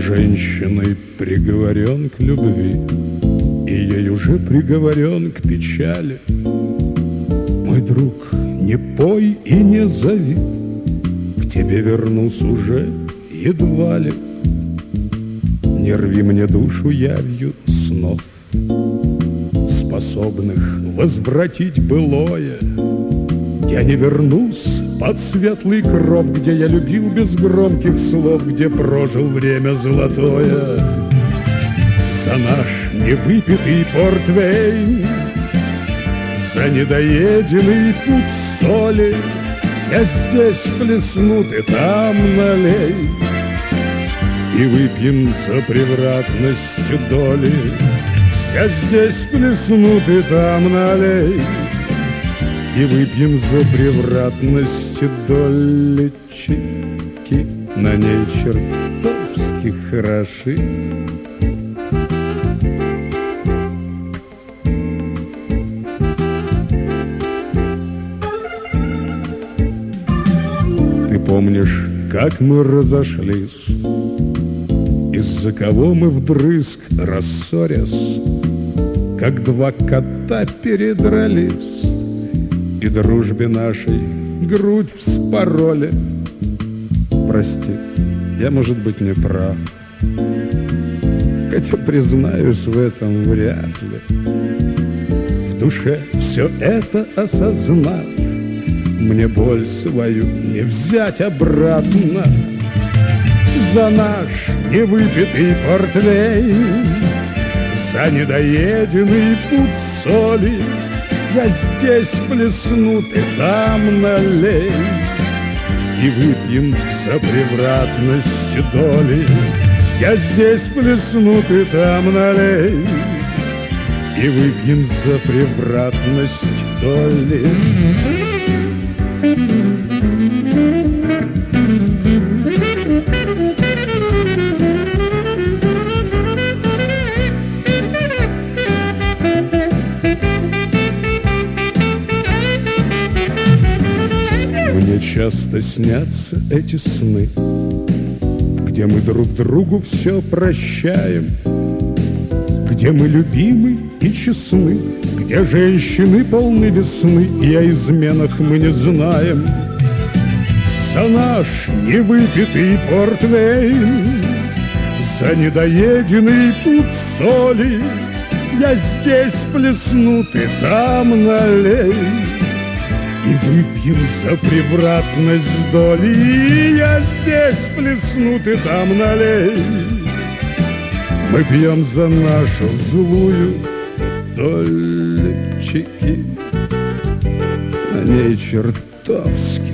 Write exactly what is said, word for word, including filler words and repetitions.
Женщиной приговорен к любви, и ей уже приговорен к печали. Мой друг, не пой и не зови, к тебе вернусь уже едва ли. Не рви мне душу явью снов, способных возвратить былое. Я не вернусь под светлый кров, где я любил без громких слов, где прожил время золотое. За наш невыпитый портвейн, за недоеденный путь соли, я здесь плесну, ты там налей, и выпьем за превратность доли. Я здесь плесну, ты там налей, и выпьем за превратность доли. Чики на ней чертовски хороши. Ты помнишь, как мы разошлись, из-за кого мы вдрызг рассорясь, как два кота передрались, и дружбе нашей грудь вспороли. Прости, я, может быть, не прав, хотя, признаюсь в этом, вряд ли. В душе все это осознав, мне боль свою не взять обратно. За наш невыпитый портвейн, за недоеденный путь соли, я здесь плесну, ты там налей, и выпьем за превратность доли. Я здесь плесну, ты там налей, и выпьем за превратность доли. Мне часто снятся эти сны, где мы друг другу все прощаем, где мы любимы и честны, где женщины полны весны, и о изменах мы не знаем. За наш невыпитый портвейн, за недоеденный путь соли, я здесь плесну, ты там налей, и выпьем за превратность доли. Я здесь плесну, ты там налей, мы пьем за нашу злую долю. Чики на ней чертовски